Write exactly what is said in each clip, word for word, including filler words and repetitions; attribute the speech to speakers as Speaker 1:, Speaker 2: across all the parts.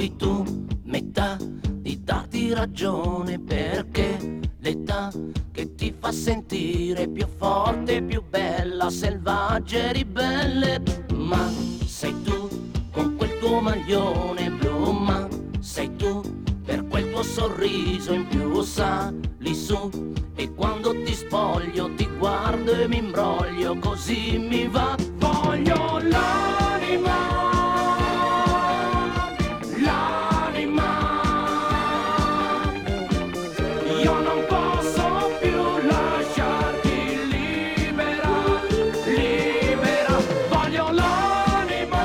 Speaker 1: poi tu metà di darti ragione, perché l'età che ti fa sentire più forte, più bella, selvaggia e ribelle. Ma sei tu con quel tuo maglione blu, ma sei tu per quel tuo sorriso in più. Sali su e quando ti spoglio ti guardo e mi imbroglio, così mi va. Voglio l'anima, l'anima. Io non posso più lasciarti libera, libera. Voglio l'anima,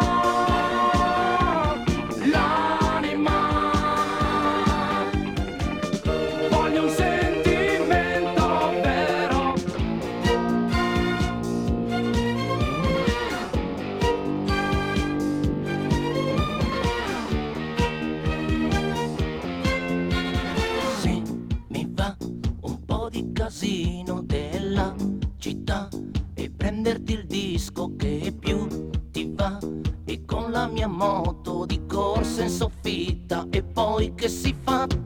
Speaker 1: l'anima. Voglio un sentimento vero. Sì, mi va un po' di casino della città e prenderti il disco che più ti va, e con la mia moto di corsa in soffitta, e poi che si fa?